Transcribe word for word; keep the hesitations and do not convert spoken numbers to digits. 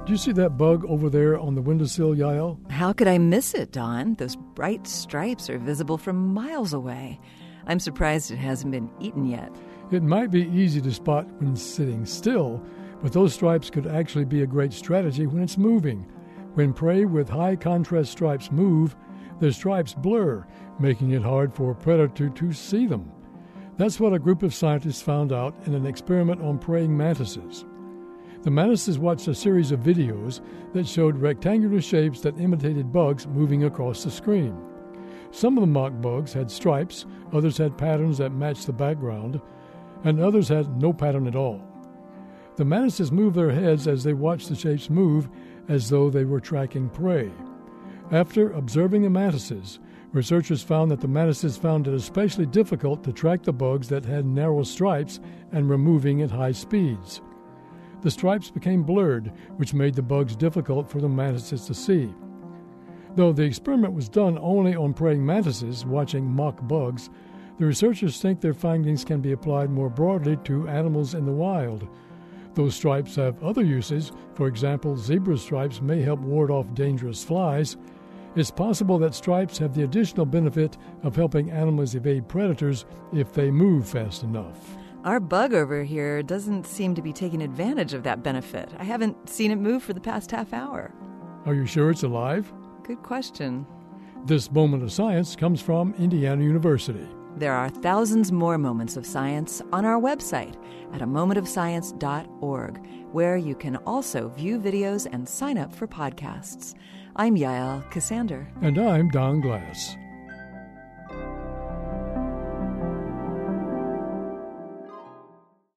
Do you see that bug over there on the windowsill, Yael? How could I miss it, Don? Those bright stripes are visible from miles away. I'm surprised it hasn't been eaten yet. It might be easy to spot when sitting still, but those stripes could actually be a great strategy when it's moving. When prey with high contrast stripes move, their stripes blur, making it hard for a predator to see them. That's what a group of scientists found out in an experiment on praying mantises. The mantises watched a series of videos that showed rectangular shapes that imitated bugs moving across the screen. Some of the mock bugs had stripes, others had patterns that matched the background, and others had no pattern at all. The mantises moved their heads as they watched the shapes move, as though they were tracking prey. After observing the mantises, researchers found that the mantises found it especially difficult to track the bugs that had narrow stripes and were moving at high speeds. The stripes became blurred, which made the bugs difficult for the mantises to see. Though the experiment was done only on praying mantises watching mock bugs, the researchers think their findings can be applied more broadly to animals in the wild. Those stripes have other uses. For example, zebra stripes may help ward off dangerous flies. It's possible that stripes have the additional benefit of helping animals evade predators if they move fast enough. Our bug over here doesn't seem to be taking advantage of that benefit. I haven't seen it move for the past half hour. Are you sure it's alive? Good question. This moment of science comes from Indiana University. There are thousands more moments of science on our website at a moment of science dot org, where you can also view videos and sign up for podcasts. I'm Yael Cassander. And I'm Don Glass.